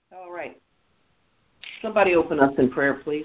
All right. Somebody open us in prayer, please.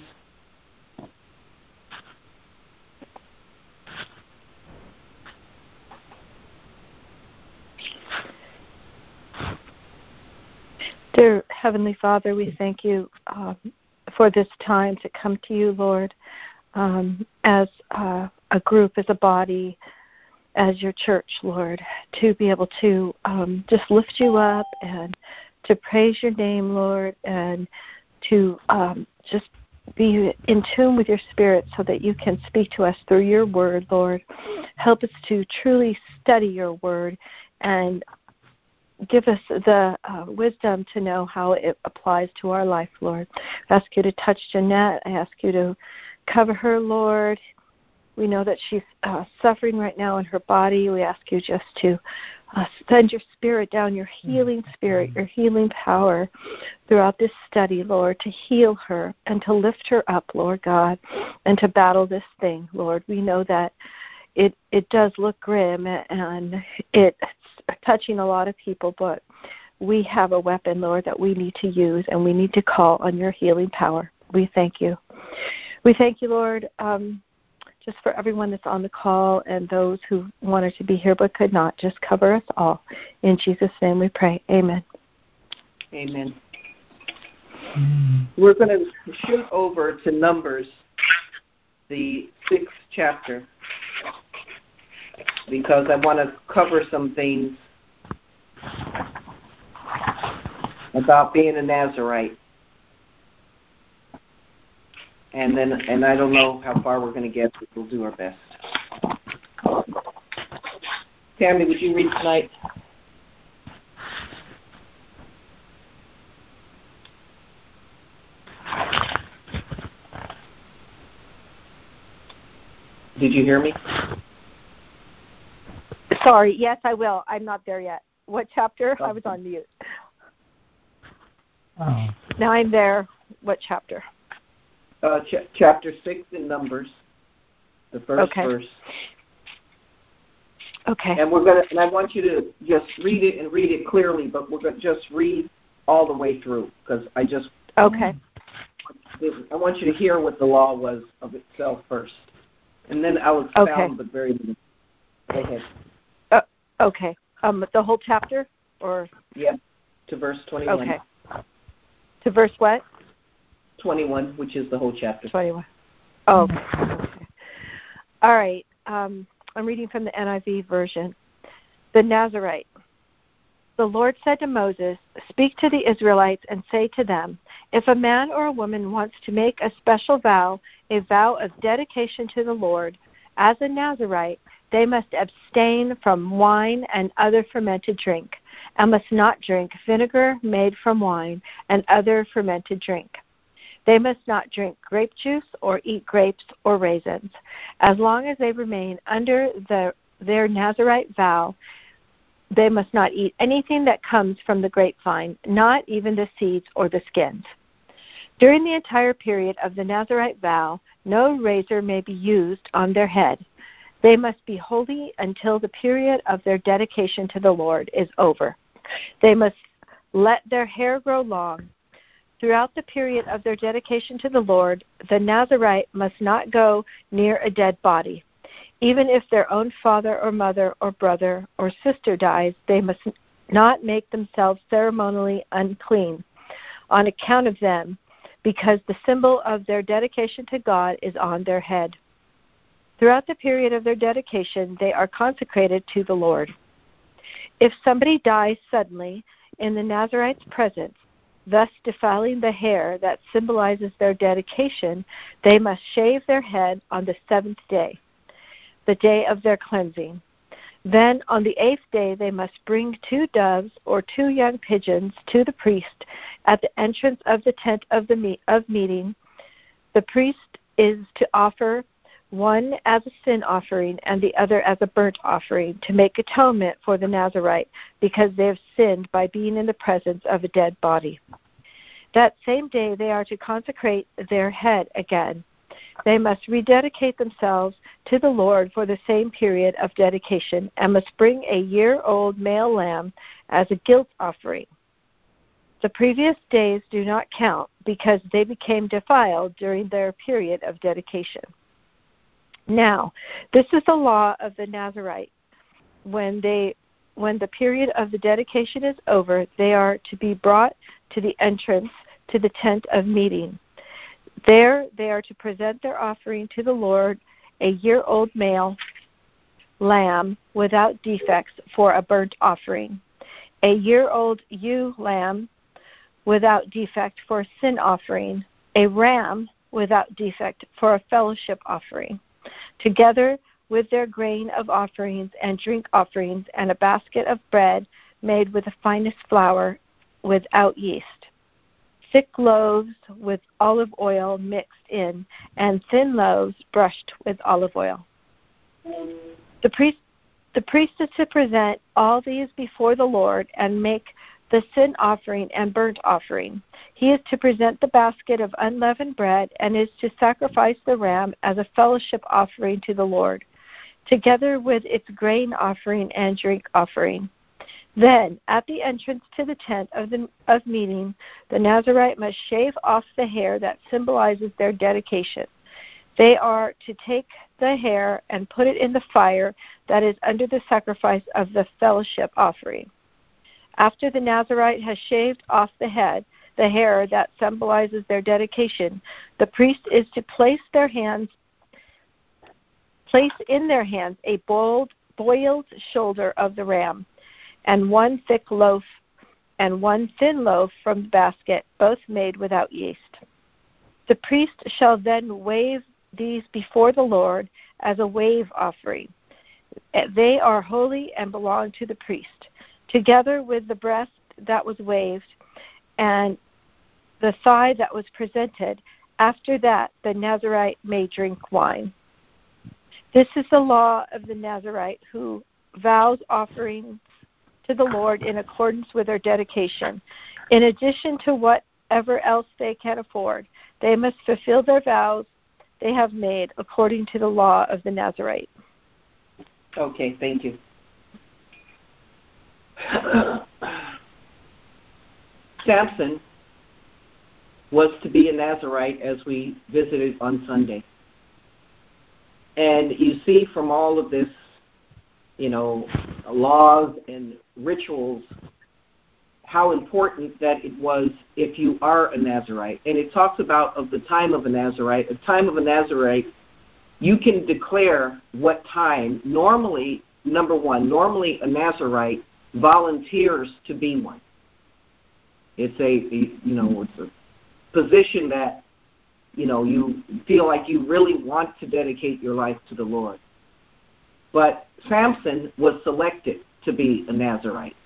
Dear Heavenly Father, we thank you for this time to come to you, Lord, as a group, as a body, as your church, Lord, to be able to just lift you up and to praise your name, Lord, and to just be in tune with your Spirit so that you can speak to us through your word, Lord. Help us to truly study your word and give us the wisdom to know how it applies to our life, Lord. I ask you to touch Jeanette. I ask you to cover her, Lord. We know that she's suffering right now in her body. We ask you just to send your Spirit down, your healing Spirit, your healing power throughout this study, Lord, to heal her and to lift her up, Lord God, and to battle this thing, Lord. We know that it does look grim and it's touching a lot of people, but we have a weapon, Lord, that we need to use, and we need to call on your healing power. We thank you. We thank you, Lord, just for everyone that's on the call and those who wanted to be here but could not. Just cover us all. In Jesus' name we pray. Amen. Amen. We're going to shoot over to Numbers, the 6th chapter, because I want to cover some things about being a Nazirite. And I don't know how far we're going to get, but we'll do our best. Tammy, would you read tonight? Did you hear me? Sorry, yes, I will. I'm not there yet. What chapter? I was on mute. Oh. Now I'm there. What chapter? Chapter 6 in Numbers, the first verse. Okay. And I want you to just read it and read it clearly, but we're going to just read all the way through, because Okay. I want you to hear what the law was of itself first, and then I'll expound the very minute. Go ahead. Okay. The whole chapter, or? Yeah, to verse 21. Okay. To verse what? 21, which is the whole chapter. 21. Oh, okay. All right. I'm reading from the NIV version. The Nazirite. The Lord said to Moses, "Speak to the Israelites and say to them, if a man or a woman wants to make a special vow, a vow of dedication to the Lord, as a Nazirite, they must abstain from wine and other fermented drink, and must not drink vinegar made from wine and other fermented drink. They must not drink grape juice or eat grapes or raisins. As long as they remain under their Nazirite vow, they must not eat anything that comes from the grapevine, not even the seeds or the skins. During the entire period of the Nazirite vow, no razor may be used on their head. They must be holy until the period of their dedication to the Lord is over. They must let their hair grow long. Throughout the period of their dedication to the Lord, the Nazirite must not go near a dead body. Even if their own father or mother or brother or sister dies, they must not make themselves ceremonially unclean on account of them, because the symbol of their dedication to God is on their head. Throughout the period of their dedication, they are consecrated to the Lord. If somebody dies suddenly in the Nazirite's presence, thus defiling the hair that symbolizes their dedication, they must shave their head on the 7th day, the day of their cleansing. Then on the 8th day they must bring 2 doves or 2 young pigeons to the priest at the entrance of the tent of meeting. The priest is to offer one as a sin offering and the other as a burnt offering to make atonement for the Nazirite, because they have sinned by being in the presence of a dead body. That same day they are to consecrate their head again. They must rededicate themselves to the Lord for the same period of dedication, and must bring a year-old male lamb as a guilt offering. The previous days do not count because they became defiled during their period of dedication. Now, this is the law of the Nazirite. When the period of the dedication is over, they are to be brought to the entrance to the tent of meeting. There they are to present their offering to the Lord, a year-old male lamb without defects for a burnt offering, a year-old ewe lamb without defect for a sin offering, a ram without defect for a fellowship offering, together with their grain of offerings and drink offerings, and a basket of bread made with the finest flour without yeast, thick loaves with olive oil mixed in, and thin loaves brushed with olive oil. The priest is to present all these before the Lord and make the sin offering and burnt offering. He is to present the basket of unleavened bread and is to sacrifice the ram as a fellowship offering to the Lord, together with its grain offering and drink offering. Then, at the entrance to the tent of meeting, the Nazirite must shave off the hair that symbolizes their dedication. They are to take the hair and put it in the fire that is under the sacrifice of the fellowship offering. After the Nazirite has shaved off the hair that symbolizes their dedication, the priest is to place in their hands a boiled shoulder of the ram, and one thick loaf and one thin loaf from the basket, both made without yeast. The priest shall then wave these before the Lord as a wave offering. They are holy and belong to the priest, together with the breast that was waved and the thigh that was presented. After that, the Nazirite may drink wine. This is the law of the Nazirite who vows offerings to the Lord in accordance with their dedication. In addition to whatever else they can afford, they must fulfill their vows they have made according to the law of the Nazirite. Okay, thank you. Samson was to be a Nazirite, as we visited on Sunday. And you see from all of this, laws and rituals, how important that it was if you are a Nazirite. And it talks about of the time of a Nazirite. A time of a Nazirite, you can declare what time. Normally, number one, a Nazirite volunteers to be one. It's a position that, you feel like you really want to dedicate your life to the Lord. But Samson was selected to be a Nazirite.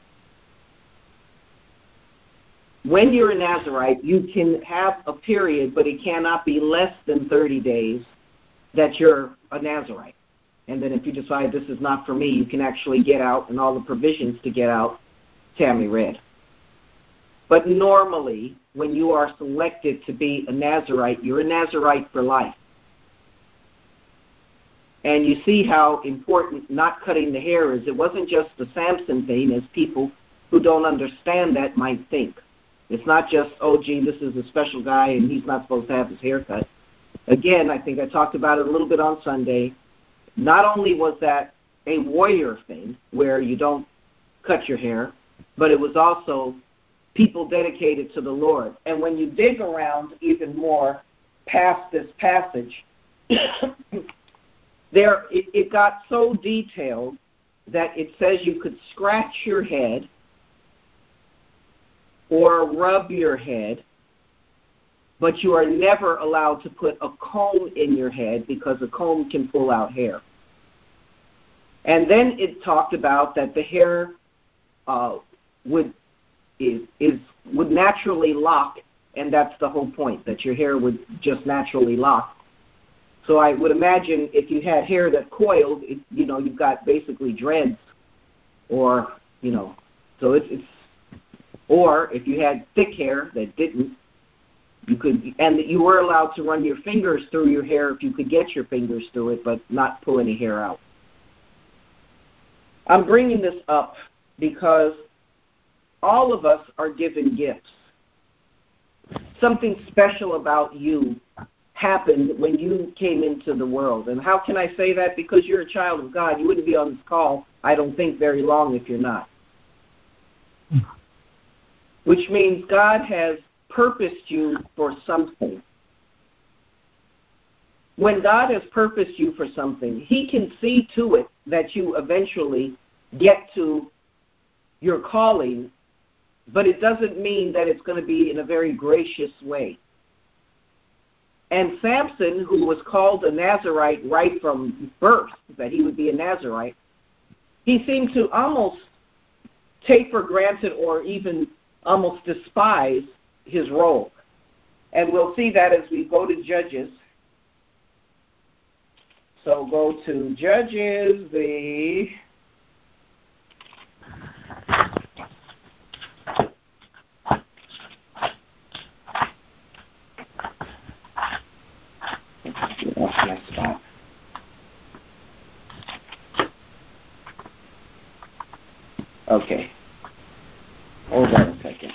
When you're a Nazirite, you can have a period, but it cannot be less than 30 days that you're a Nazirite. And then if you decide this is not for me, you can actually get out, and all the provisions to get out, Tammy read. But normally, when you are selected to be a Nazirite, you're a Nazirite for life. And you see how important not cutting the hair is. It wasn't just the Samson thing, as people who don't understand that might think. It's not just, this is a special guy and he's not supposed to have his hair cut. Again, I think I talked about it a little bit on Sunday. Not only was that a warrior thing where you don't cut your hair, but it was also people dedicated to the Lord. And when you dig around even more past this passage, it got so detailed that it says you could scratch your head or rub your head, but you are never allowed to put a comb in your head because a comb can pull out hair. And then it talked about that the hair would naturally lock, and that's the whole point, that your hair would just naturally lock. So I would imagine if you had hair that coiled, you've got basically dreads, or so it's. Or if you had thick hair that didn't, you could, and you were allowed to run your fingers through your hair if you could get your fingers through it, but not pull any hair out. I'm bringing this up because all of us are given gifts. something special about you happened when you came into the world. And how can I say that? Because you're a child of God. You wouldn't be on this call, I don't think, very long if you're not. Which means God has purposed you for something. When God has purposed you for something, He can see to it that you eventually get to your calling, but it doesn't mean that it's going to be in a very gracious way. And Samson, who was called a Nazarite right from birth, that he would be a Nazarite, he seemed to almost take for granted or even almost despise his role. And we'll see that as we go to Judges. So go to Judges, my spot. Okay. Hold on a second.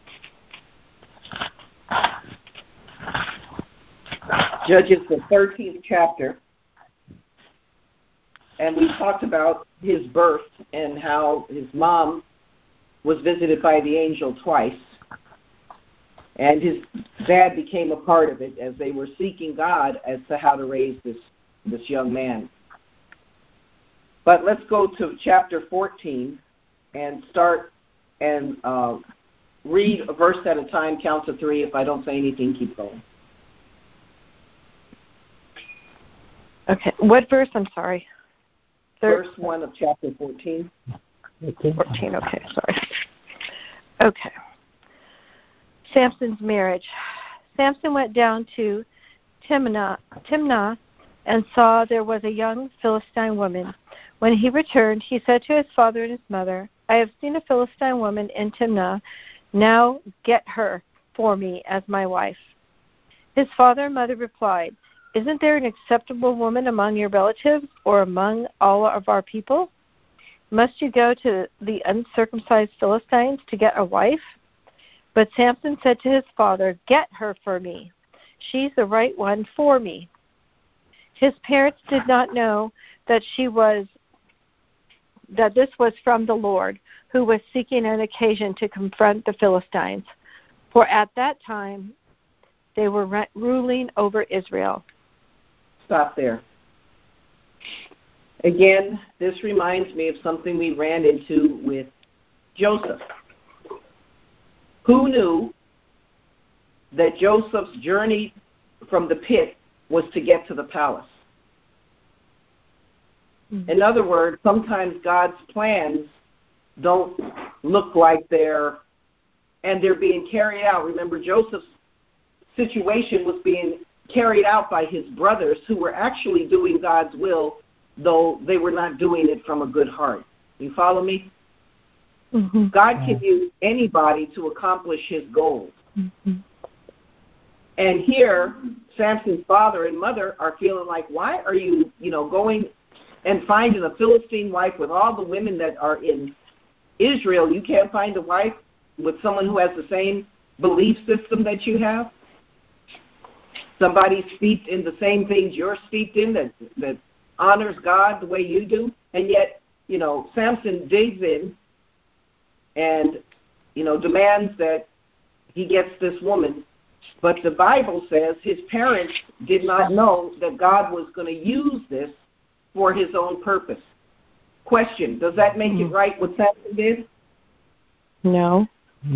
Judges, the 13th chapter. And we talked about his birth and how his mom was visited by the angel twice. And his dad became a part of it as they were seeking God as to how to raise this young man. But let's go to chapter 14 and start and read a verse at a time, count to 3. If I don't say anything, keep going. Okay. What verse? I'm sorry. Verse 1 of chapter 14. 14, okay, sorry. Okay. Samson's marriage. Samson went down to Timnah and saw there was a young Philistine woman. When he returned, he said to his father and his mother, I have seen a Philistine woman in Timnah. Now get her for me as my wife. His father and mother replied, Isn't there an acceptable woman among your relatives or among all of our people? Must you go to the uncircumcised Philistines to get a wife? But Samson said to his father, Get her for me. She's the right one for me. His parents did not know that this was from the Lord, who was seeking an occasion to confront the Philistines. For at that time they were ruling over Israel. Stop there. Again, this reminds me of something we ran into with Joseph. Who knew that Joseph's journey from the pit was to get to the palace? Mm-hmm. In other words, sometimes God's plans don't look like they're being carried out. Remember, Joseph's situation was being carried out by his brothers who were actually doing God's will, though they were not doing it from a good heart. You follow me? Mm-hmm. God can use anybody to accomplish his goals. Mm-hmm. And here, Samson's father and mother are feeling like, why are you, going and finding a Philistine wife with all the women that are in Israel? You can't find a wife with someone who has the same belief system that you have? Somebody steeped in the same things you're steeped in that honors God the way you do? And yet, Samson digs in and, demands that he gets this woman. But the Bible says his parents did not know that God was going to use this for his own purpose. Question, does that make it right what Samson did? No.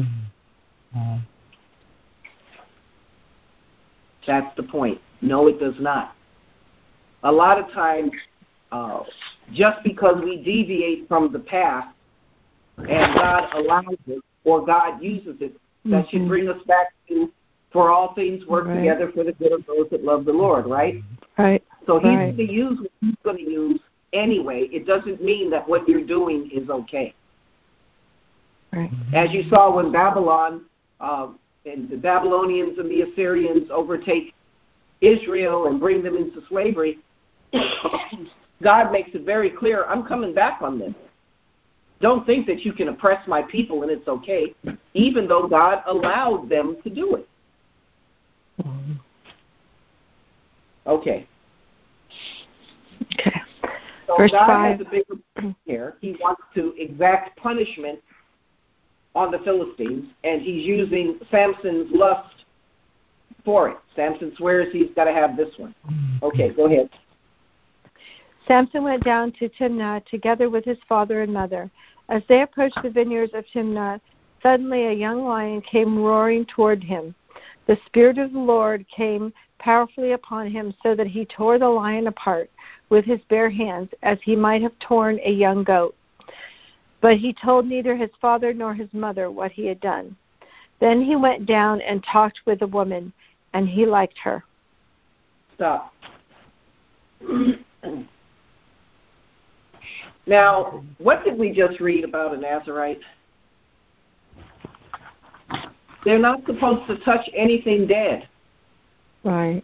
That's the point. No, it does not. A lot of times, just because we deviate from the path and God allows it or God uses it, that should bring us back to, for all things work together for the good of those that love the Lord, right? Right. So he's going to use what he's going to use anyway. It doesn't mean that what you're doing is okay. Right. As you saw when Babylon and the Babylonians and the Assyrians overtake Israel and bring them into slavery, God makes it very clear, I'm coming back on this. Don't think that you can oppress my people and it's okay, even though God allowed them to do it. Okay. Okay. So Verse God 5. has a bigger plan here. He wants to exact punishment on the Philistines, and he's using Samson's lust for it. Samson swears he's got to have this one. Okay, go ahead. Samson went down to Timnah together with his father and mother. As they approached the vineyards of Timnah, suddenly a young lion came roaring toward him. The Spirit of the Lord came powerfully upon him so that he tore the lion apart with his bare hands as he might have torn a young goat. But he told neither his father nor his mother what he had done. Then he went down and talked with the woman, and he liked her. Stop. Now, what did we just read about a Nazirite? They're not supposed to touch anything dead. Right.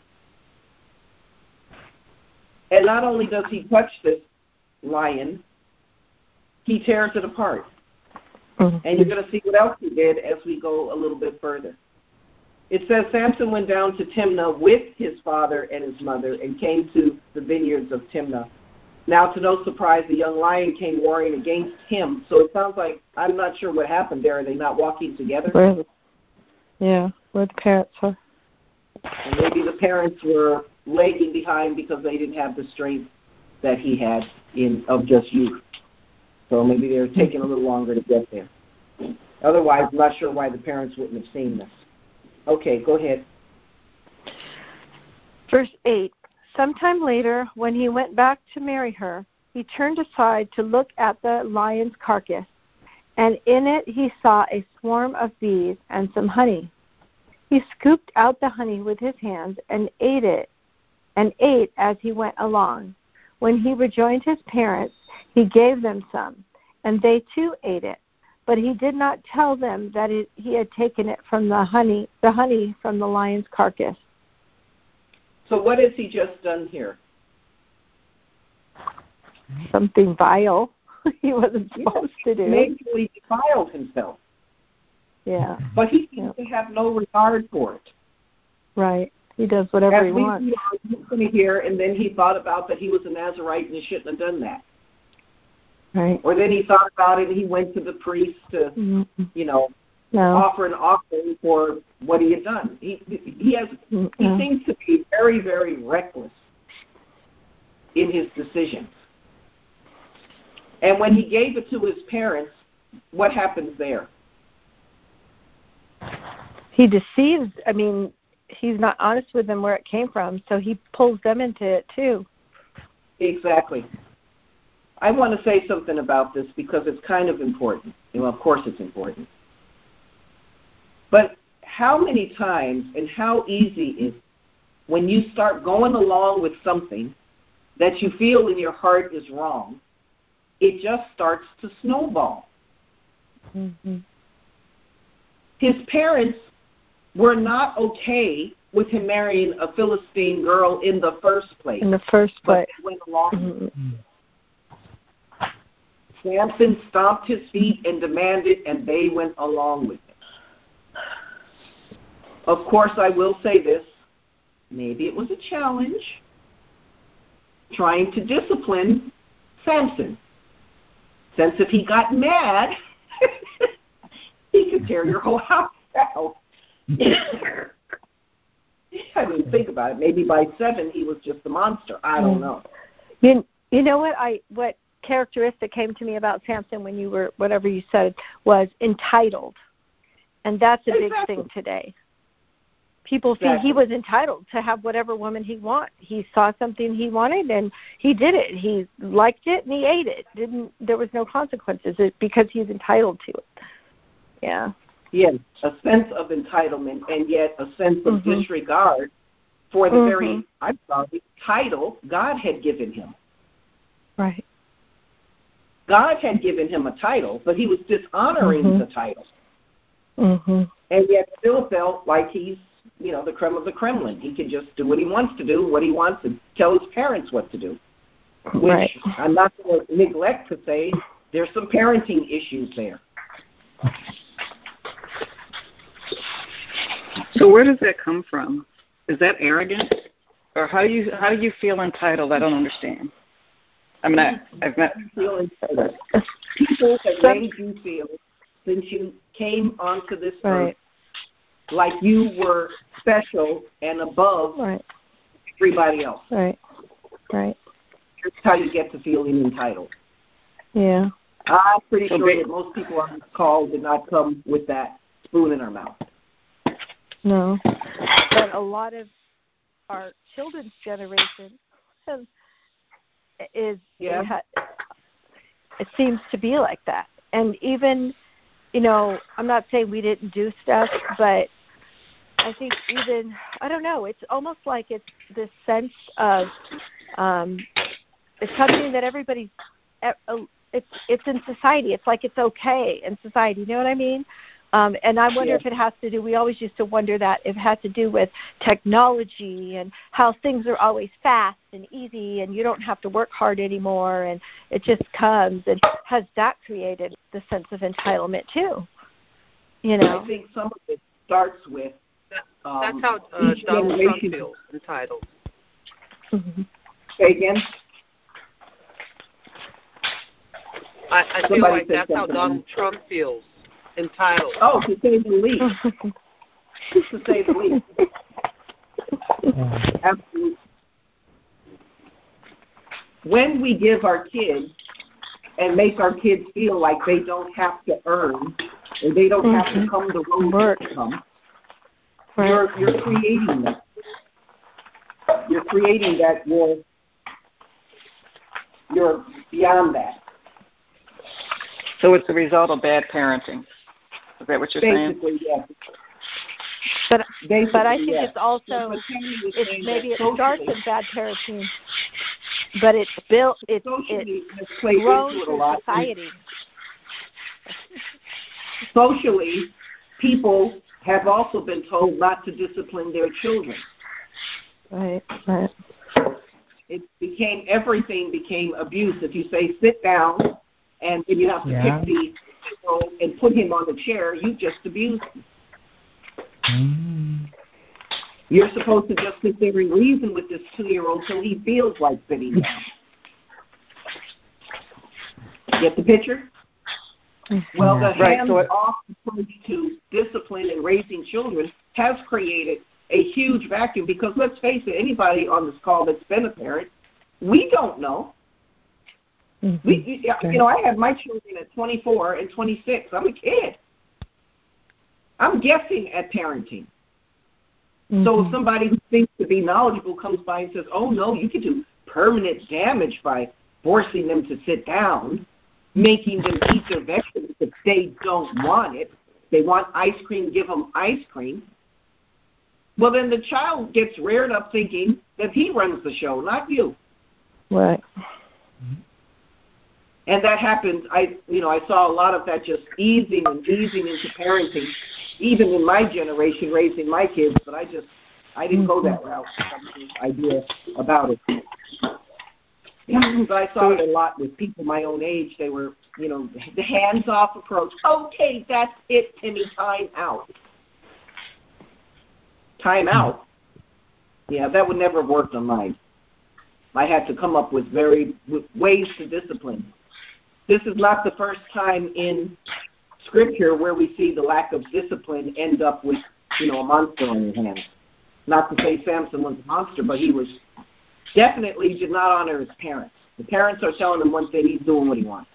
And not only does he touch this lion, he tears it apart. Mm-hmm. And you're going to see what else he did as we go a little bit further. It says Samson went down to Timnah with his father and his mother and came to the vineyards of Timnah. Now, to no surprise, the young lion came warring against him. So it sounds like, I'm not sure what happened there. Are they not walking together? Yeah, where the parents are. And maybe the parents were lagging behind because they didn't have the strength that he had of just youth. So maybe they were taking a little longer to get there. Otherwise, I'm not sure why the parents wouldn't have seen this. Okay, go ahead. Verse 8. Sometime later, when he went back to marry her, he turned aside to look at the lion's carcass, and in it he saw a swarm of bees and some honey. He scooped out the honey with his hands and ate as he went along. When he rejoined his parents, he gave them some, and they too ate it. But he did not tell them that he had taken it from the honey from the lion's carcass. So what has he just done here? Something vile he wasn't supposed to do. Maybe he defiled himself. Yeah. But he seems to have no regard for it. Right. He does whatever he wants. Here, and then he thought about that he was a Nazirite and he shouldn't have done that. Right. Or then he thought about it and he went to the priest to, offer an offering for what he had done. He seems to be very, very reckless in his decisions. And when he gave it to his parents, what happens there? He deceives. He's not honest with them where it came from, so he pulls them into it too. Exactly. I want to say something about this because it's kind of important. Well, of course it's important. But how many times and how easy is it when you start going along with something that you feel in your heart is wrong, it just starts to snowball. Mm-hmm. His parents were not okay with him marrying a Philistine girl in the first place. But they went along with it. Samson stomped his feet and demanded, and they went along with it. Of course, I will say this. Maybe it was a challenge trying to discipline Samson. Since if he got mad, he could tear your whole house down. I mean, think about it. Maybe by 7 he was just a monster. I don't know. You know what characteristic came to me about Samson when you were, whatever you said, was entitled. And that's a big thing today. People see he was entitled to have whatever woman he wanted. He saw something he wanted and he did it. He liked it and he ate it. There was no consequences because he's entitled to it. Yeah. Yes, a sense of entitlement and yet a sense of disregard for the very, title God had given him. Right. God had given him a title, but he was dishonoring the title. And yet still felt like he's, the creme of the Kremlin. He can just do what he wants to do, what he wants, and tell his parents what to do. Which I'm not going to neglect to say there's some parenting issues there. So where does that come from? Is that arrogant? Or how do you feel entitled? I don't understand. I mean, I've met... Feel entitled. People have made you feel, since you came onto this earth, like you were special and above everybody else. Right. That's how you get to feeling entitled. Yeah. I'm pretty sure that most people on this call did not come with that spoon in our mouth. No. But a lot of our children's generation it seems to be like that. And even, I'm not saying we didn't do stuff, but I think even, I don't know, it's almost like it's this sense of, it's something that everybody's, it's in society. It's like it's okay in society. You know what I mean? And I wonder if it has to do, we always used to wonder that if it had to do with technology and how things are always fast and easy and you don't have to work hard anymore and it just comes. And has that created the sense of entitlement too? I think some of it starts with that's how Donald Trump feels, entitled. Mm-hmm. Say again? I feel like that's how Donald Trump feels, entitled. Oh, to say the least. To say the least. Absolutely. When we give our kids and make our kids feel like they don't have to earn or they don't have to come the road to come, you're creating that. You're creating that. You're beyond that. So it's the result of bad parenting. Is that what you're saying? Basically, yes. But I think it's also, maybe it starts with bad parenting, but it's built, it's grown through society. Socially, people have also been told not to discipline their children. Right. Everything became abuse. If you say sit down and then you have to pick the and put him on the chair, you just abused him. You're supposed to just sit there and reason with this 2-year-old till he feels like sitting down. Get the picture? Well, the hands-off approach to discipline and raising children has created a huge vacuum because, let's face it, anybody on this call that's been a parent, we don't know. I had my children at 24 and 26. I'm a kid. I'm guessing at parenting. So if somebody who thinks to be knowledgeable comes by and says, oh, no, you can do permanent damage by forcing them to sit down, making them eat their vegetables if they don't want it. They want ice cream, give them ice cream. Well, then the child gets reared up thinking that he runs the show, not you. Right. And that happens. I saw a lot of that just easing into parenting, even in my generation, raising my kids. But I didn't go that route. Idea about it. I saw it a lot with people my own age. They were, the hands-off approach. Okay, that's it, Timmy. Time out. Time out. Yeah, that would never have worked on mine. I had to come up with ways to discipline. This is not the first time in Scripture where we see the lack of discipline end up with, a monster on your hands. Not to say Samson was a monster, but he was definitely did not honor his parents. The parents are telling him one thing, he's doing what he wants.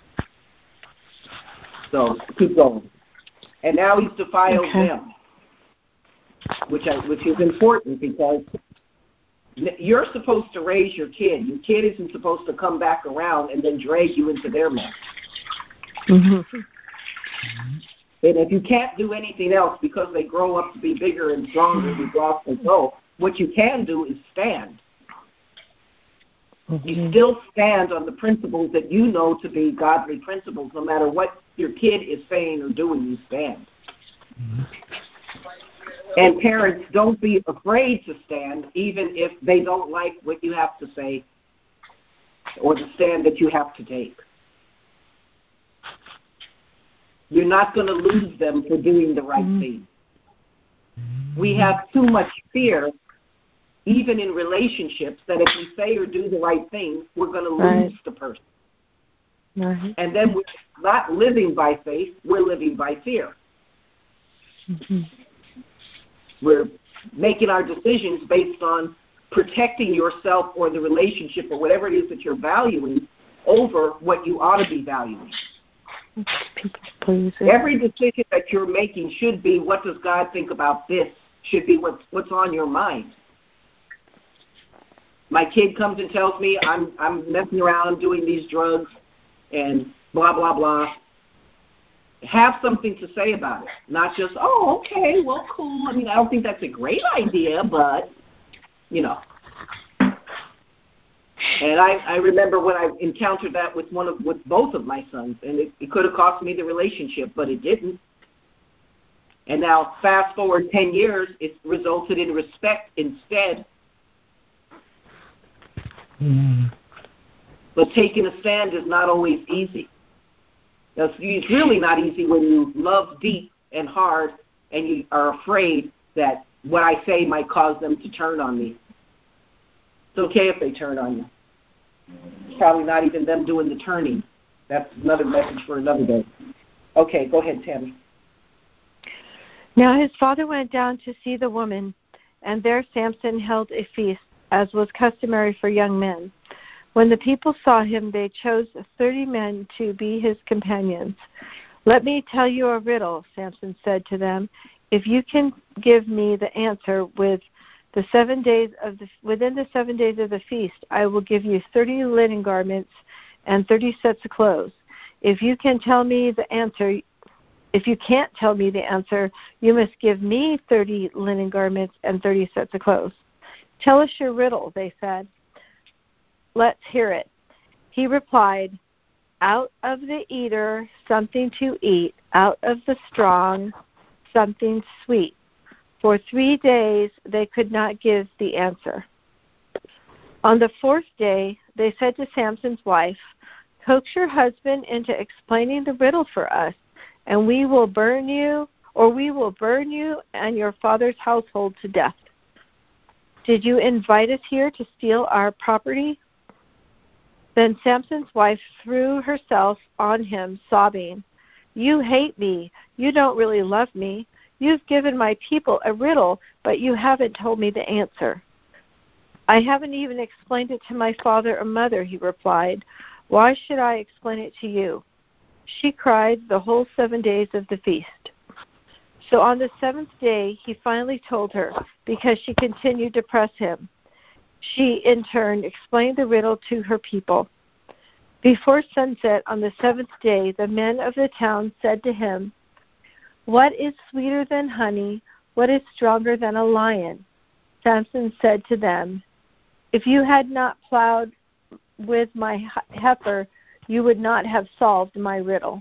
So keep going. And now he's defiled them, which is important because you're supposed to raise your kid. Your kid isn't supposed to come back around and then drag you into their mess. And if you can't do anything else because they grow up to be bigger and stronger and lost control, what you can do is stand. You still stand on the principles that you know to be godly principles. No matter what your kid is saying or doing, you stand. And parents, don't be afraid to stand, even if they don't like what you have to say or the stand that you have to take. You're not going to lose them for doing the right thing. We have too much fear even in relationships, that if we say or do the right thing, we're going to lose the person. Right. And then we're not living by faith, we're living by fear. Mm-hmm. We're making our decisions based on protecting yourself or the relationship or whatever it is that you're valuing over what you ought to be valuing. Every decision that you're making should be, what does God think about this? Should be what's on your mind. My kid comes and tells me I'm messing around doing these drugs and blah, blah, blah. Have something to say about it. Not just, oh, okay, well, cool. I mean, I don't think that's a great idea, but, you know. And I remember when I encountered that with both of my sons, and it could have cost me the relationship, but it didn't. And now, fast forward 10 years, it's resulted in respect instead. Mm. But taking a stand is not always easy. It's really not easy when you love deep and hard and you are afraid that what I say might cause them to turn on me. It's okay if they turn on you. It's probably not even them doing the turning. That's another message for another day. Okay, go ahead, Tammy. Now his father went down to see the woman, and there Samson held a feast, as was customary for young men. When the people saw him, they chose 30 men to be his companions. Let me tell you a riddle, Samson said to them. If you can give me the answer within the 7 days of the feast, I will give you 30 linen garments and 30 sets of clothes. If you can't tell me the answer, you must give me 30 linen garments and 30 sets of clothes. Tell us your riddle, they said. Let's hear it. He replied, out of the eater, something to eat, out of the strong, something sweet. For 3 days they could not give the answer. On the 4th day, they said to Samson's wife, coax your husband into explaining the riddle for us, and we will burn you and your father's household to death. Did you invite us here to steal our property? Then Samson's wife threw herself on him, sobbing, you hate me. You don't really love me. You've given my people a riddle, but you haven't told me the answer. I haven't even explained it to my father or mother, he replied. Why should I explain it to you? She cried the whole 7 days of the feast. So on the 7th day, he finally told her, because she continued to press him. She, in turn, explained the riddle to her people. Before sunset on the 7th day, the men of the town said to him, what is sweeter than honey? What is stronger than a lion? Samson said to them, if you had not plowed with my heifer, you would not have solved my riddle.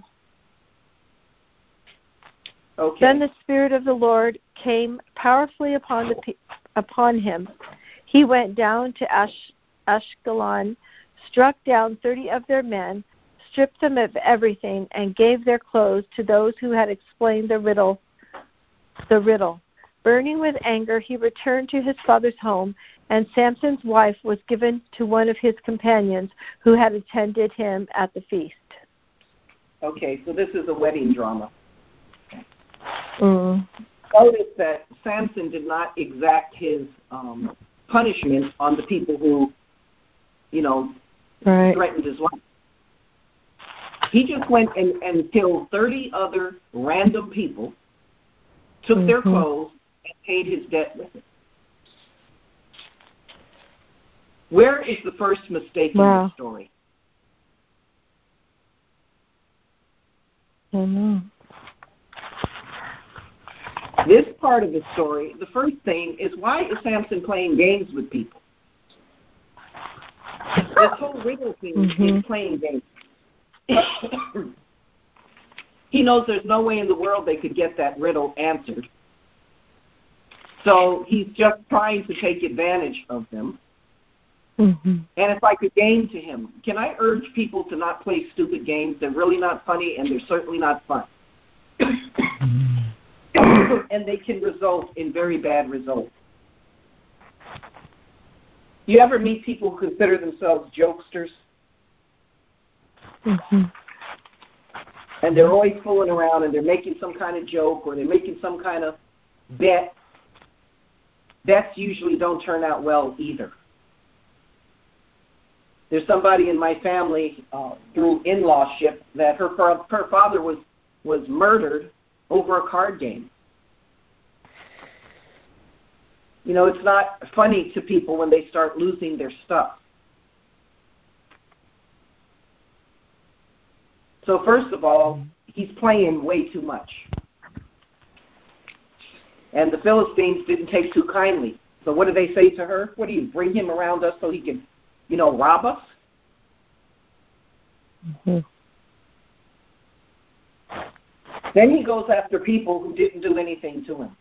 Okay. Then the Spirit of the Lord came powerfully upon him. He went down to Ashkelon, struck down 30 of their men, stripped them of everything, and gave their clothes to those who had explained the riddle. Burning with anger, he returned to his father's home, and Samson's wife was given to one of his companions who had attended him at the feast. Okay, so this is a wedding drama. Mm. Notice that Samson did not exact his punishment on the people who, threatened his life. He just went and killed 30 other random people, took their clothes, and paid his debt with it. Where is the first mistake in the story? This part of the story, the first thing is, why is Samson playing games with people? This whole riddle thing is playing games. He knows there's no way in the world they could get that riddle answered. So he's just trying to take advantage of them. And it's like a game to him. Can I urge people to not play stupid games? They're really not funny, and they're certainly not fun. And they can result in very bad results. You ever meet people who consider themselves jokesters? Mm-hmm. And they're always fooling around and they're making some kind of joke or they're making some kind of bet. Bets usually don't turn out well either. There's somebody in my family through in-lawship that her father was murdered over a card game. You know, it's not funny to people when they start losing their stuff. So first of all, he's playing way too much. And the Philistines didn't take too kindly. So what do they say to her? What do you, bring him around us so he can, rob us? Mm-hmm. Then he goes after people who didn't do anything to him.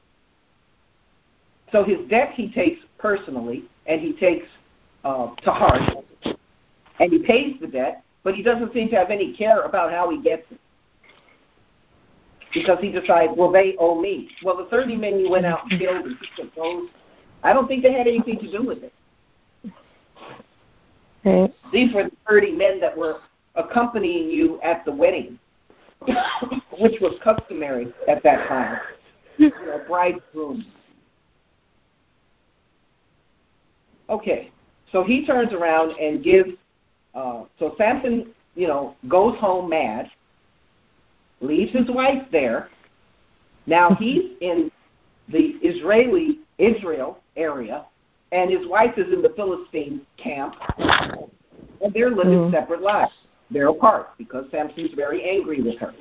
So his debt he takes personally, and he takes to heart, and he pays the debt, but he doesn't seem to have any care about how he gets it. Because he decides, well, they owe me. Well, the 30 men you went out and killed and took those, I don't think they had anything to do with it. Okay. These were the 30 men that were accompanying you at the wedding, which was customary at that time. Bridegroom. Okay, so he turns around and gives, so Samson, goes home mad, leaves his wife there. Now he's in the Israel area, and his wife is in the Philistine camp, and they're living separate lives. They're apart because Samson's very angry with her.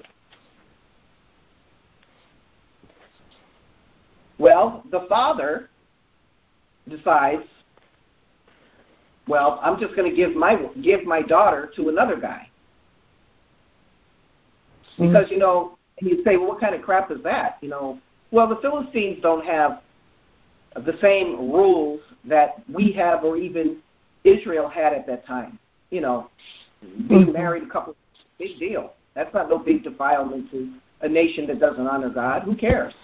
Well, the father decides, well, I'm just going to give my daughter to another guy. Because, and you say, well, what kind of crap is that? Well, the Philistines don't have the same rules that we have or even Israel had at that time. Being married a couple, big deal. That's not no big defilement to a nation that doesn't honor God. Who cares?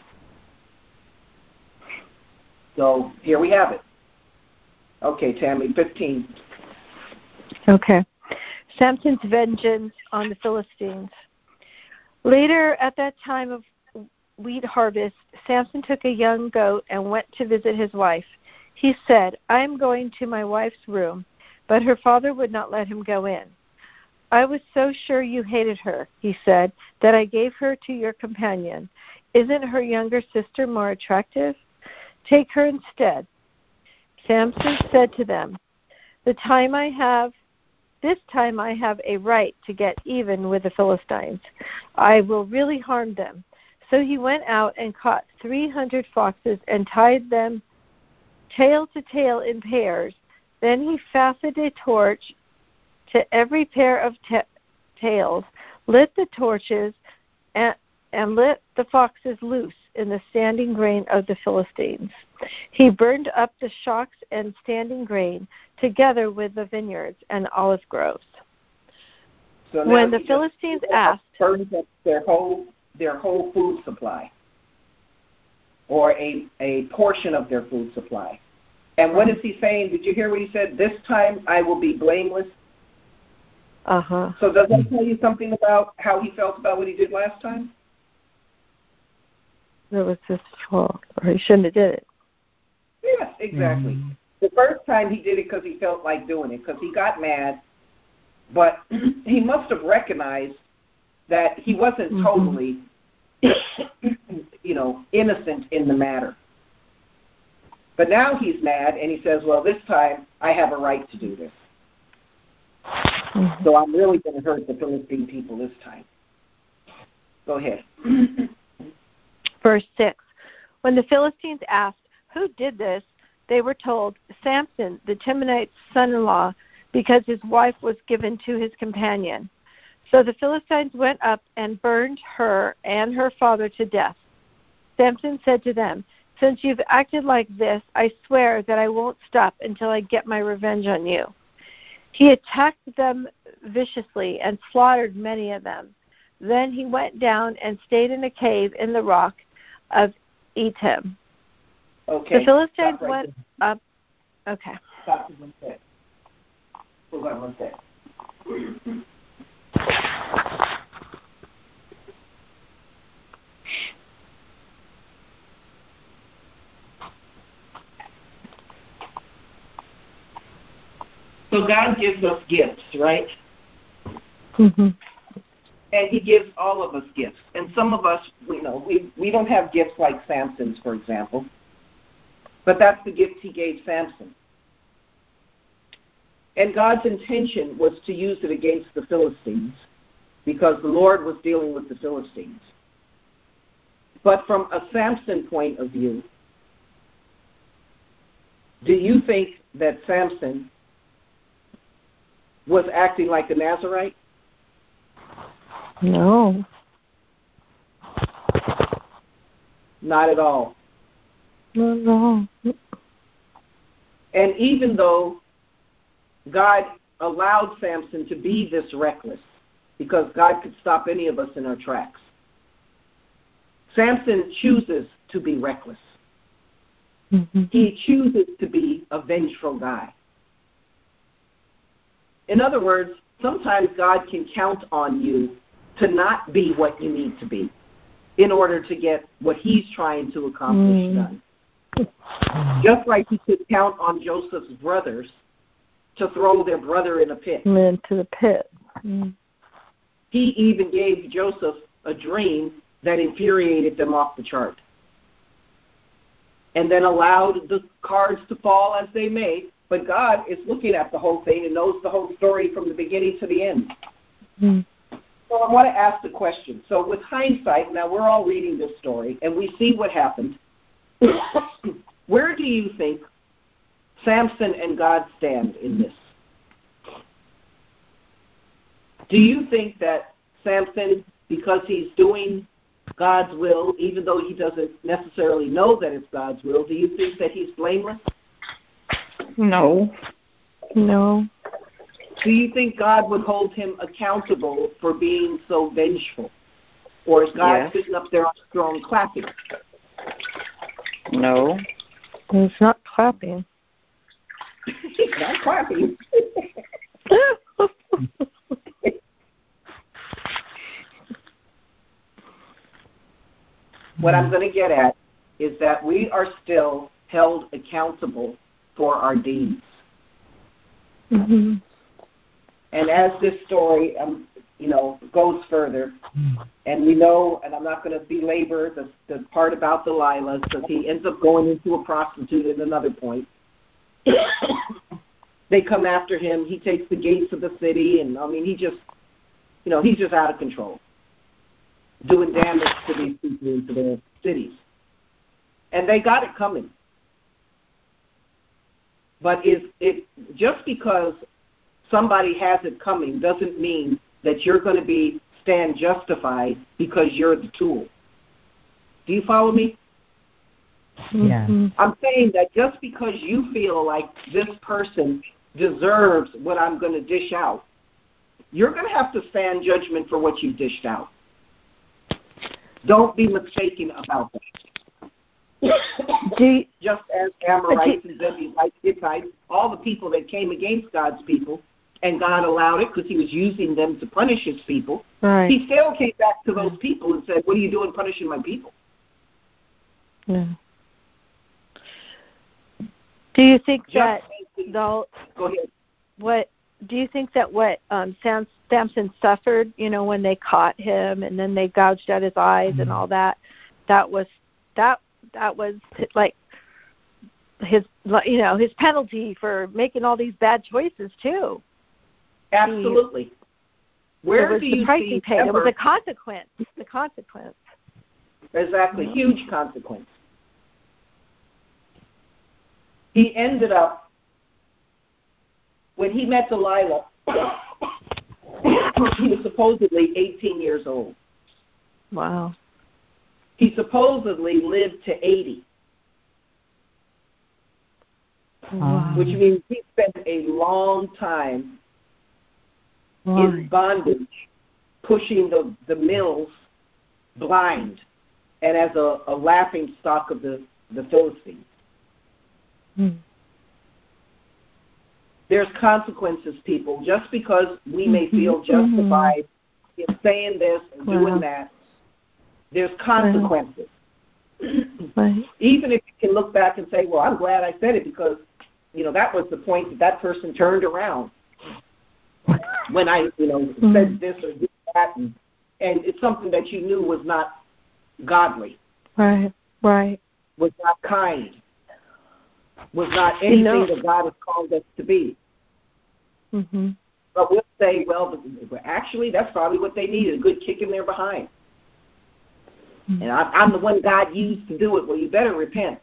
So here we have it. Okay, Tammy, 15. Okay. Samson's vengeance on the Philistines. Later, at that time of wheat harvest, Samson took a young goat and went to visit his wife. He said, I am going to my wife's room, but her father would not let him go in. I was so sure you hated her, he said, that I gave her to your companion. Isn't her younger sister more attractive? Take her instead. Samson said to them, this time I have a right to get even with the Philistines. I will really harm them. So he went out and caught 300 foxes and tied them tail to tail in pairs. Then he fastened a torch to every pair of tails, lit the torches, and let the foxes loose in the standing grain of the Philistines. He burned up the shocks and standing grain together with the vineyards and olive groves. So when the Philistines asked, burned up their whole food supply, or a portion of their food supply. And what is he saying? Did you hear what he said? This time I will be blameless. Uh-huh. So does that tell you something about how he felt about what he did last time? It was his fault, or he shouldn't have did it. Yes, exactly. Mm-hmm. The first time he did it because he felt like doing it, because he got mad, but he must have recognized that he wasn't totally, innocent in the matter. But now he's mad, and he says, well, this time I have a right to do this. So I'm really going to hurt the Philistine people this time. Go ahead. Verse 6. When the Philistines asked, who did this? They were told, Samson, the Timonite's son-in-law, because his wife was given to his companion. So the Philistines went up and burned her and her father to death. Samson said to them, since you've acted like this, I swear that I won't stop until I get my revenge on you. He attacked them viciously and slaughtered many of them. Then he went down and stayed in a cave in the rock of Etam. Okay. The Philistines went up. Okay. Stop one sec. Hold on one sec. So God gives us gifts, right? Mm-hmm. And he gives all of us gifts. And some of us, we don't have gifts like Samson's, for example. But that's the gift he gave Samson. And God's intention was to use it against the Philistines because the Lord was dealing with the Philistines. But from a Samson point of view, do you think that Samson was acting like a Nazirite? No. Not at all. No. And even though God allowed Samson to be this reckless, because God could stop any of us in our tracks, Samson chooses to be reckless. Mm-hmm. He chooses to be a vengeful guy. In other words, sometimes God can count on you to not be what you need to be in order to get what he's trying to accomplish done. Just like he could count on Joseph's brothers to throw their brother in a pit. Into the pit. Mm. He even gave Joseph a dream that infuriated them off the chart. And then allowed the cards to fall as they may. But God is looking at the whole thing and knows the whole story from the beginning to the end. Mm. So I want to ask the question. So with hindsight, now we're all reading this story, and we see what happened. Where do you think Samson and God stand in this? Do you think that Samson, because he's doing God's will, even though he doesn't necessarily know that it's God's will, do you think that he's blameless? No. No. Do you think God would hold him accountable for being so vengeful? Or is God sitting up there on his throne clapping? No. He's not clapping. He's not clapping. What I'm going to get at is that we are still held accountable for our deeds. Mm-hmm. And as this story, goes further, and we know, and I'm not going to belabor the part about Delilah, because he ends up going into a prostitute at another point. They come after him. He takes the gates of the city, and he's just out of control, doing damage to these people into their cities. And they got it coming. But just because somebody has it coming doesn't mean that you're going to stand justified because you're the tool. Do you follow me? Yeah. I'm saying that just because you feel like this person deserves what I'm going to dish out, you're going to have to stand judgment for what you've dished out. Don't be mistaken about that. Just as Amorites and Jebusites, Hittites, all the people that came against God's people, and God allowed it because he was using them to punish his people, right. He still came back to those people and said, what are you doing punishing my people? Yeah. Do you think that Go ahead. what Samson suffered, when they caught him and then they gouged out his eyes and all that was like his penalty for making all these bad choices too. Absolutely. Where do you see he paid? It was a consequence. The consequence. Exactly. Huge consequence. He ended up, when he met Delilah, he was supposedly 18 years old. Wow. He supposedly lived to 80. Wow. Which means he spent a long time in bondage, pushing the mills blind and as a laughing stock of the Philistines. There's consequences, people. Just because we may feel justified in saying this and doing that, there's consequences. Right. Even if you can look back and say, well, I'm glad I said it because, that was the point that person turned around when I, said this or did that. And it's something that you knew was not godly. Right. Was not kind. Was not anything that God has called us to be. Mm-hmm. But we'll say, well, actually, that's probably what they needed, a good kick in their behind. Mm-hmm. And I'm the one God used to do it. Well, you better repent.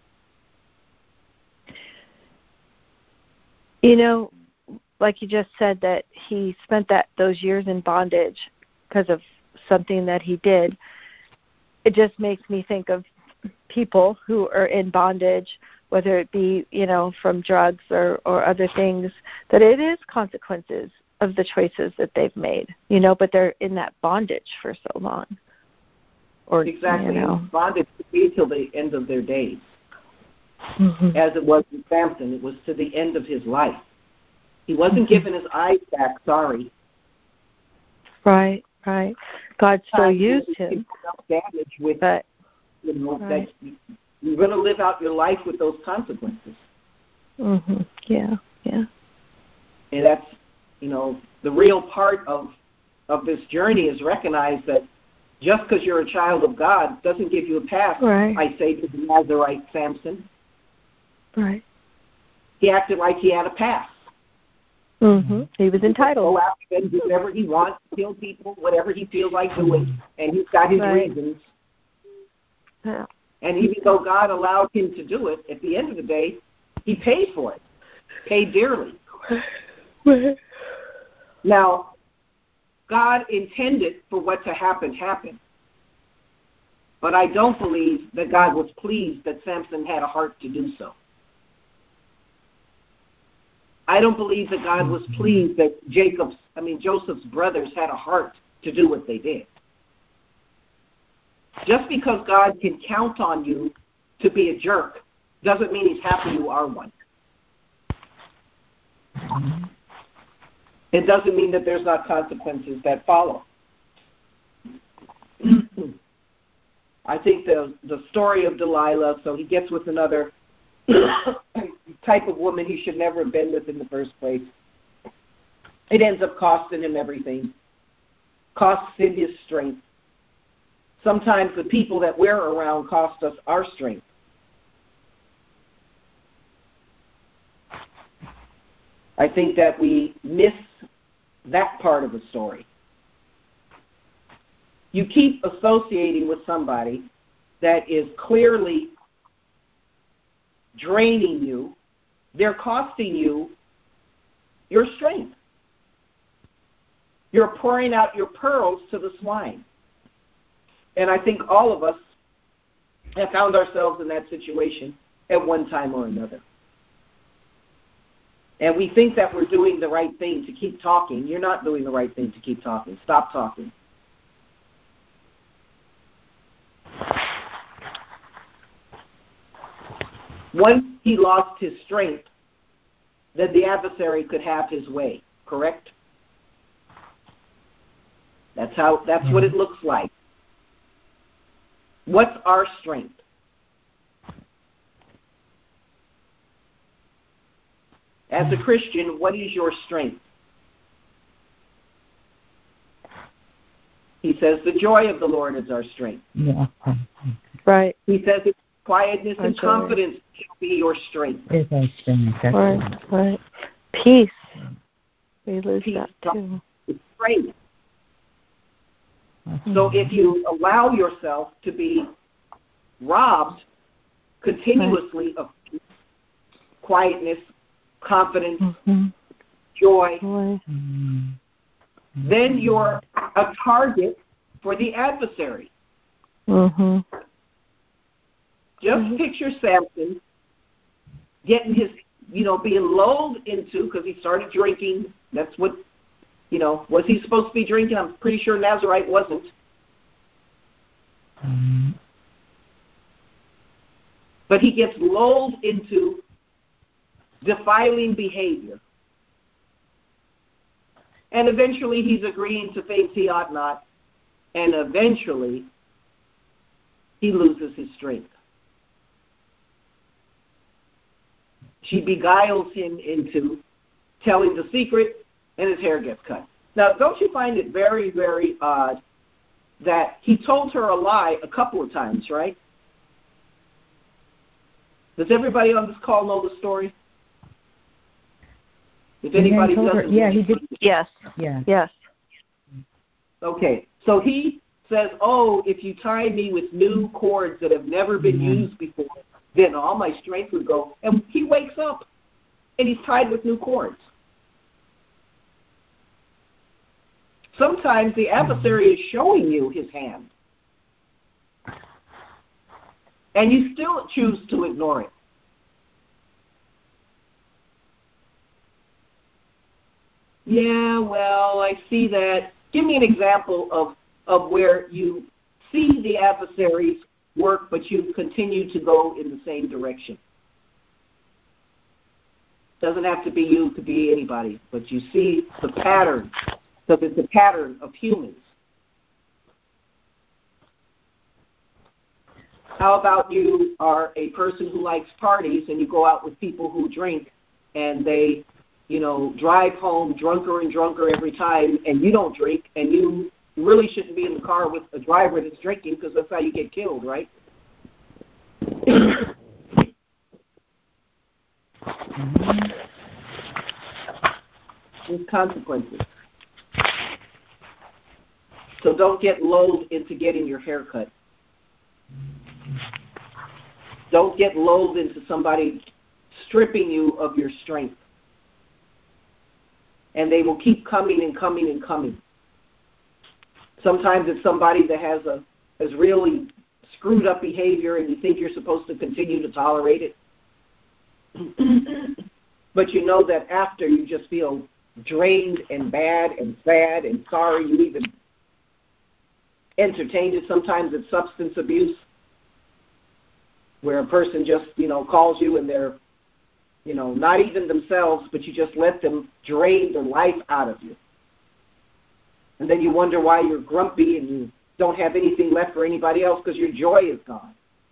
Like you just said, that he spent those years in bondage because of something that he did. It just makes me think of people who are in bondage, whether it be, from drugs or other things, that it is consequences of the choices that they've made, but they're in that bondage for so long. Or exactly. Bondage could be till the end of their days. Mm-hmm. As it was with Samson, it was to the end of his life. He wasn't given his eyes back, sorry. Right. God still used him. Damage with, that you're going to live out your life with those consequences. Mm-hmm. Yeah. And that's, the real part of this journey is recognize that just because you're a child of God doesn't give you a pass, I say to the Nazarite Samson. Right. He acted like he had a pass. Mm-hmm. He was entitled. Go out and do whatever he wants, kill people, whatever he feels like doing, and he's got his reasons. Yeah. And even though God allowed him to do it, at the end of the day, he paid for it, paid dearly. Now, God intended for what to happen. But I don't believe that God was pleased that Samson had a heart to do so. I don't believe that God was pleased that Joseph's brothers had a heart to do what they did. Just because God can count on you to be a jerk doesn't mean he's happy you are one. It doesn't mean that there's not consequences that follow. I think the story of Delilah, so he gets with another type of woman he should never have been with in the first place. It ends up costing him everything. Costs him his strength. Sometimes the people that we're around cost us our strength. I think that we miss that part of the story. You keep associating with somebody that is clearly draining you. They're costing you your strength. You're pouring out your pearls to the swine. And I think all of us have found ourselves in that situation at one time or another. And we think that we're doing the right thing to keep talking. You're not doing the right thing to keep talking. Stop talking. Once he lost his strength, then the adversary could have his way, correct? That's what it looks like. What's our strength? As a Christian, what is your strength? He says the joy of the Lord is our strength. Yeah. Right. He says it's quietness and confidence shall be your strength. It's our strength. Right. Peace. We lose Peace. that too. It's great. So if you allow yourself to be robbed continuously of peace, quietness, confidence, joy, then you're a target for the adversary. Just picture Samson getting his, being lulled into, because he started drinking. That's what, was he supposed to be drinking? I'm pretty sure Nazarite wasn't. But he gets lulled into defiling behavior, And eventually he's agreeing to things he ought not. And eventually he loses his strength. She beguiles him into telling the secret, and his hair gets cut. Now, don't you find it very, very odd that he told her a lie a couple of times, right? Does everybody on this call know the story? If anybody doesn't, yeah, he did. Yes. Yeah. Yes. Okay, so he says, "Oh, if you tie me with new cords that have never been used before, then all my strength would go." And he wakes up, and he's tied with new cords. Sometimes the adversary is showing you his hand, and you still choose to ignore it. Yeah, well, I see that. Give me an example of where you see the adversary's work, but you continue to go in the same direction. Doesn't have to be you, could be anybody, but you see the pattern, because it's a pattern of humans. How about you are a person who likes parties and you go out with people who drink and they, drive home drunker and drunker every time, and you don't drink, and you really shouldn't be in the car with a driver that's drinking, because that's how you get killed, right? There's consequences. So don't get lulled into getting your hair cut. Don't get lulled into somebody stripping you of your strength. And they will keep coming and coming and coming. Sometimes it's somebody that has really screwed up behavior, and you think you're supposed to continue to tolerate it. But you know that after, you just feel drained and bad and sad and sorry you even entertained it. Sometimes it's substance abuse, where a person just, calls you and they're, not even themselves, but you just let them drain the life out of you. And then you wonder why you're grumpy and you don't have anything left for anybody else, because your joy is gone.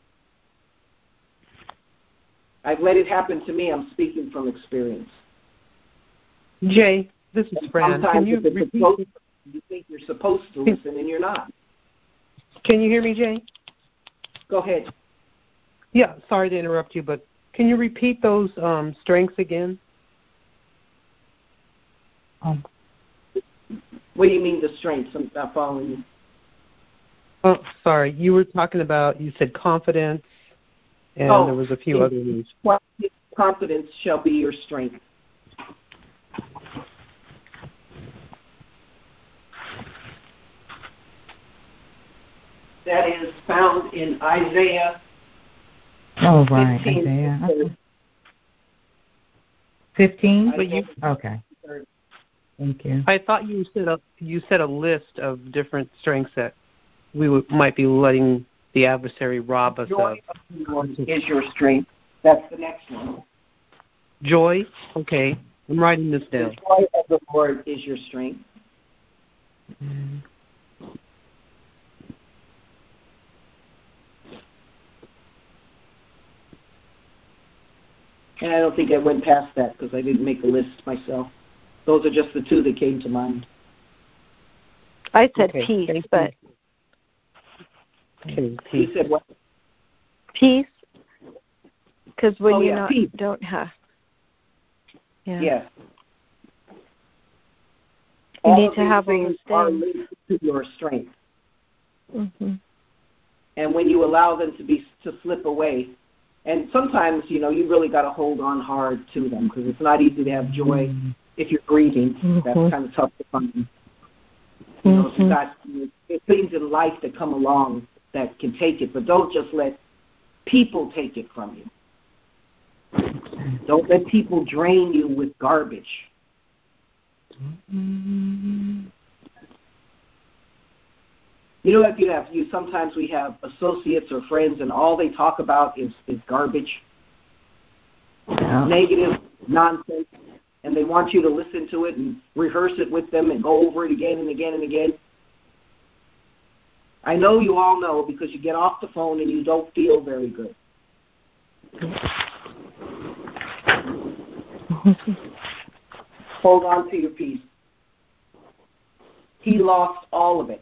I've let it happen to me. I'm speaking from experience. Jay, this is Fran. Can you repeat? You think you're supposed to listen and you're not. Can you hear me, Jay? Go ahead. Yeah, sorry to interrupt you, but can you repeat those strengths again? What do you mean the strengths? I'm not following you. Oh, sorry. You were talking about, you said confidence, and there was a few other words. Confidence shall be your strength. That is found in Isaiah. Oh, right, Isaiah. 15? Okay. Thank you. I thought you said a list of different strengths that we might be letting the adversary rob us Joy of the Lord is your strength. That's the next one. Joy? Okay. I'm writing this down. The joy of the Lord is your strength. Mm-hmm. And I don't think I went past that because I didn't make a list myself. Those are just the two that came to mind. I said peace, but... Okay, peace. You said what? Peace. Because when peace. Don't have... Yeah. Yes. You all need to have all things are linked to your strength. Mm-hmm. And when you allow them to slip away, and sometimes, you really got to hold on hard to them, because it's not easy to have joy if you're grieving. Mm-hmm. That's kind of tough to find. If you've got things in life that come along that can take it, but don't just let people take it from you. Don't let people drain you with garbage. Sometimes we have associates or friends, and all they talk about is garbage, negative nonsense. and they want you to listen to it and rehearse it with them and go over it again and again and again. I know you all know because you get off the phone and you don't feel very good. Hold on to your peace. He lost all of it.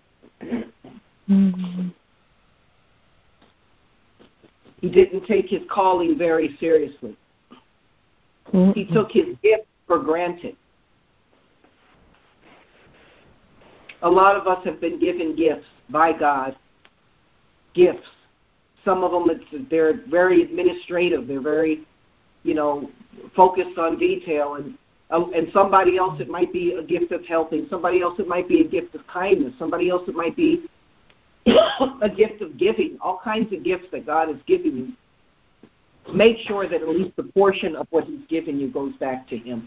He didn't take his calling very seriously. He took his gift for granted. A lot of us have been given gifts by God. Gifts. Some of them, they're very administrative. They're very, focused on detail. And somebody else, it might be a gift of helping. Somebody else, it might be a gift of kindness. Somebody else, it might be a gift of giving. All kinds of gifts that God has given you. Make sure that at least the portion of what he's given you goes back to him.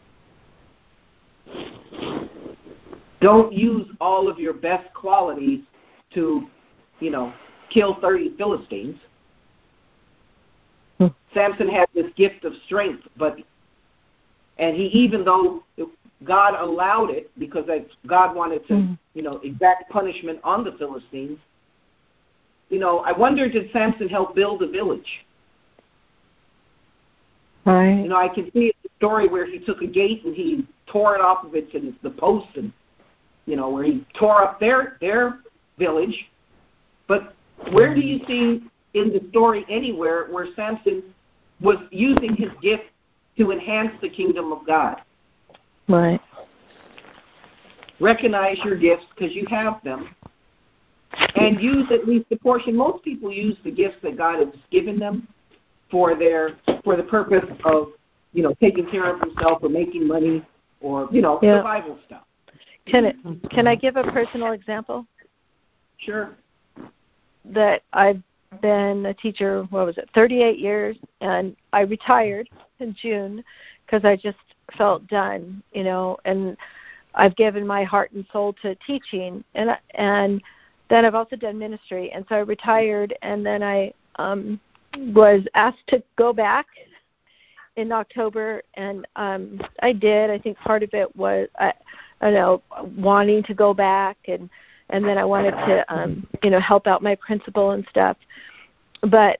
Don't use all of your best qualities to, kill 30 Philistines. Samson had this gift of strength, and he, even though God allowed it because God wanted to, exact punishment on the Philistines, I wonder, did Samson help build a village? Right. I can see the story where he took a gate and he tore it off of the post, and where he tore up their village. But where do you see in the story anywhere where Samson was using his gift to enhance the kingdom of God? Right. Recognize your gifts because you have them, and use at least the portion. Most people use the gifts that God has given them for the purpose of taking care of themselves or making money or survival stuff. Can I give a personal example? Sure. That I've been a teacher, 38 years, and I retired in June because I just felt done, and I've given my heart and soul to teaching, and then I've also done ministry, and so I retired, and then I was asked to go back in October, and I did. I think part of it was, wanting to go back, and then I wanted to, help out my principal and stuff. But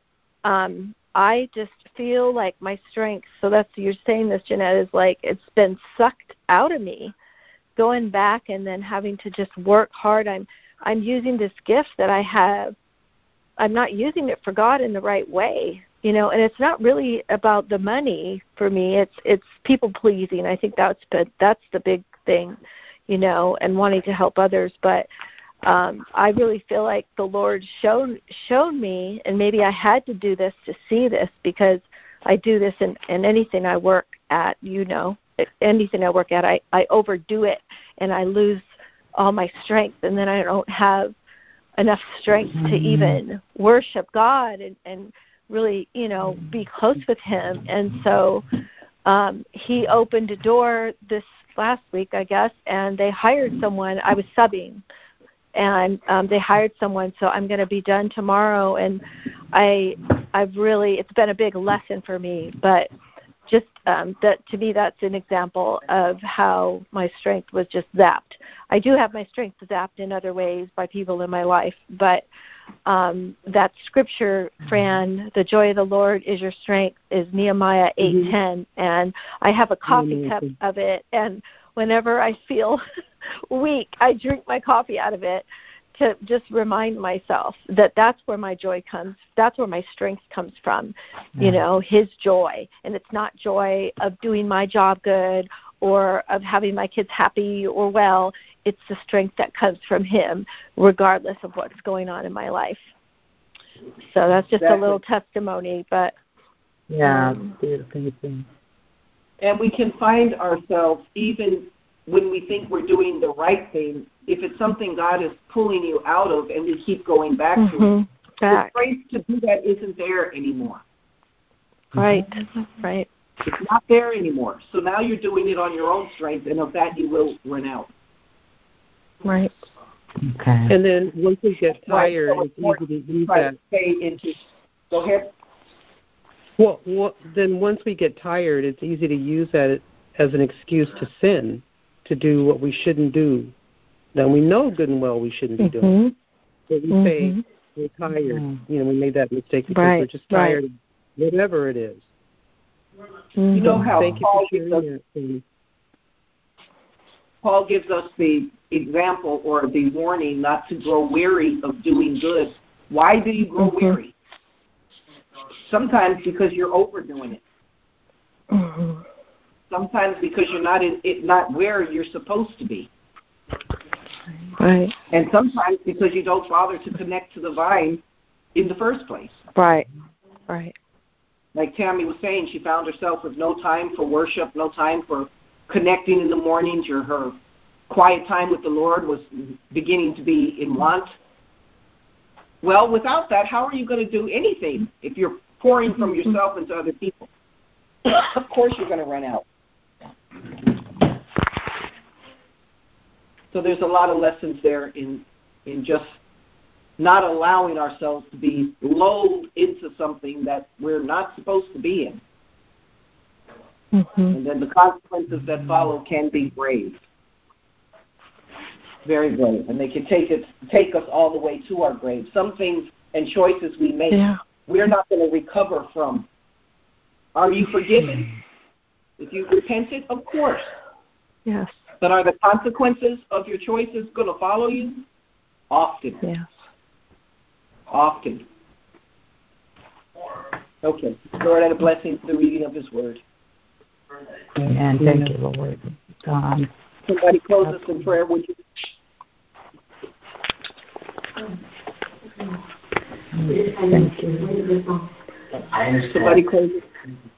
I just feel like my strength, so you're saying this, Jeanette, is like it's been sucked out of me, going back and then having to just work hard. I'm using this gift that I have. I'm not using it for God in the right way, and it's not really about the money for me. It's people pleasing. I think that's the big thing, and wanting to help others. But I really feel like the Lord showed me, and maybe I had to do this to see this, because I do this in anything I work at. Anything I work at, I overdo it, and I lose all my strength, and then I don't have enough strength to even worship God and really, be close with him. And so he opened a door this last week, I guess, and they hired someone. I was subbing, and they hired someone, so I'm going to be done tomorrow. And it's been a big lesson for me, but just that, to me, that's an example of how my strength was just zapped. I do have my strength zapped in other ways by people in my life, but that scripture, Fran, the joy of the Lord is your strength, is Nehemiah 8:10, and I have a coffee cup of it, and whenever I feel weak, I drink my coffee out of it to just remind myself that that's where my joy comes. That's where my strength comes from, his joy. And it's not joy of doing my job good or of having my kids happy or well. It's the strength that comes from him, regardless of what's going on in my life. So that's just a little testimony, but beautiful. And we can find ourselves, even when we think we're doing the right thing, if it's something God is pulling you out of and we keep going back to it, the strength to do that isn't there anymore. Right. It's not there anymore. So now you're doing it on your own strength, and of that you will run out. Right. Okay. And then once we get tired, it's easy to use that. Go ahead. Well, then once we get tired, it's easy to use that as an excuse to sin, to do what we shouldn't do. Then we know good and well we shouldn't be doing. But we say we're tired. You know, we made that mistake because we're just tired of whatever it is. You know how Paul gives us the example or the warning not to grow weary of doing good. Why do you grow weary? Sometimes because you're overdoing it. Sometimes because you're not where you're supposed to be. Right. And sometimes because you don't bother to connect to the vine in the first place. Right. Like Tammy was saying, she found herself with no time for worship, no time for connecting in the mornings, or her quiet time with the Lord was beginning to be in want. Well, without that, how are you going to do anything if you're pouring from yourself into other people? Of course you're going to run out. So there's a lot of lessons there in just not allowing ourselves to be lulled into something that we're not supposed to be in. And then the consequences that follow can be grave. Very brave. And they can take us all the way to our grave. Some things and choices we make, we're not going to recover from. Are you forgiven? If you repented, of course. Yes. But are the consequences of your choices going to follow you? Often. Yes. Often. Okay. Lord, add a blessing to the reading of His Word. Amen. Thank you, Lord. God. Somebody close us in prayer, would you? Thank you. Somebody close us.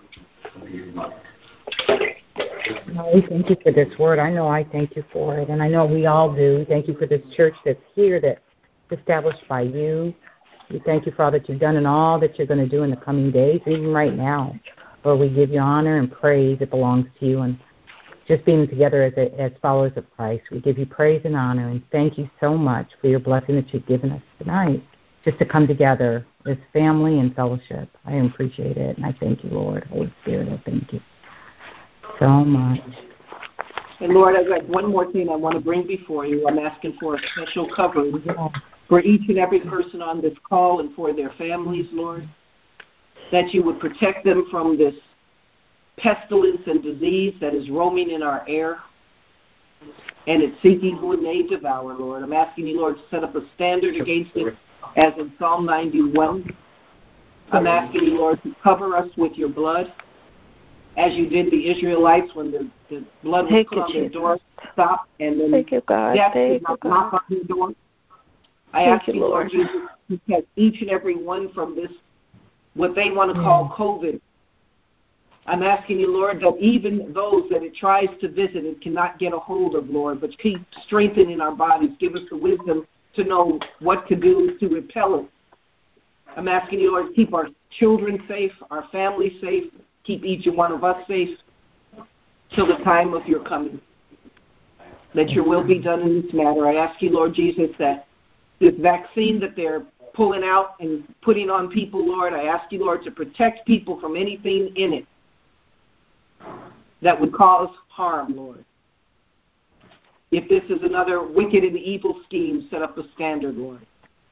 No, we thank you for this word. I know I thank you for it, and I know we all do. Thank you for this church that's here, that's established by you. We thank you for all that you've done and all that you're going to do in the coming days, even right now. Lord, we give you honor and praise. It belongs to you. And just being together as followers of Christ, we give you praise and honor. And thank you so much for your blessing that you've given us tonight, just to come together as family and fellowship. I appreciate it. And I thank you, Lord. Holy Spirit, I thank you so much. And Lord, I've got one more thing I want to bring before you. I'm asking for a special covering for each and every person on this call and for their families, Lord, that you would protect them from this pestilence and disease that is roaming in our air, and it's seeking who it may devour, Lord. I'm asking you, Lord, to set up a standard against it, as in Psalm 91. I'm asking you, Lord, to cover us with your blood, as you did the Israelites when the blood was put on their door, stop, and then death did not knock on their door. I ask you, Lord Jesus, to protect each and every one from this, what they want to call COVID. I'm asking you, Lord, that even those that it tries to visit, it cannot get a hold of, Lord, but keep strengthening our bodies. Give us the wisdom to know what to do to repel it. I'm asking you, Lord, to keep our children safe, our families safe, keep each and one of us safe till the time of your coming. Let your will be done in this matter. I ask you, Lord Jesus, that this vaccine that they're pulling out and putting on people, Lord, I ask you, Lord, to protect people from anything in it that would cause harm, Lord. If this is another wicked and evil scheme, set up a standard, Lord.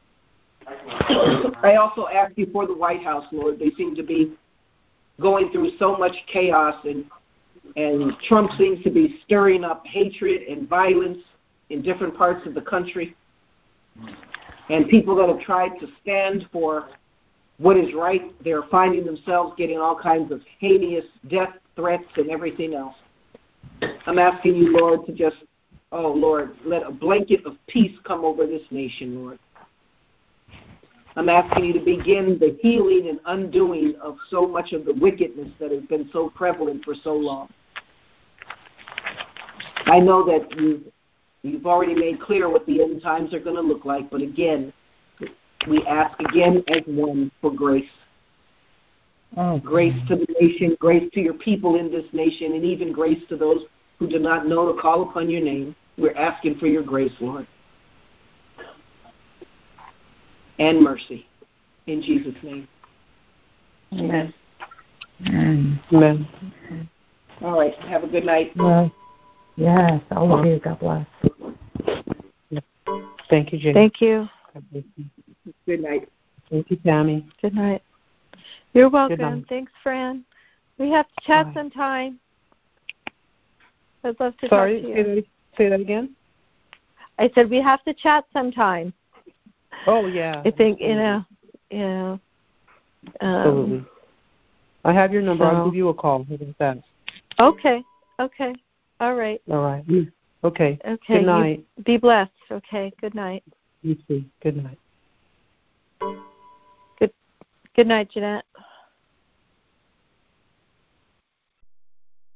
I also ask you for the White House, Lord. They seem to be going through so much chaos, and Trump seems to be stirring up hatred and violence in different parts of the country. And people that have tried to stand for what is right, they're finding themselves getting all kinds of heinous death threats and everything else. I'm asking you, Lord, to just, oh, Lord, let a blanket of peace come over this nation, Lord. I'm asking you to begin the healing and undoing of so much of the wickedness that has been so prevalent for so long. I know that you've already made clear what the end times are going to look like, but again, we ask again as one for grace. Grace to the nation, grace to your people in this nation, and even grace to those who do not know to call upon your name. We're asking for your grace, Lord, and mercy. In Jesus' name. Amen. Amen. All All right. Have a good night. Yes, all of you. God bless. Thank you, Jane. Thank you. Good night. Thank you, Tammy. Good night. You're welcome. Good night. Thanks, Fran. We have to chat sometime. I'd love to talk to you. Say that again? I said we have to chat sometime. Oh, yeah. I think, absolutely. I have your number. I'll give you a call. How about that? Okay. All right. All right. Okay. Good night. Be blessed. Okay. Good night. You too. Good night. Good night, Jeanette.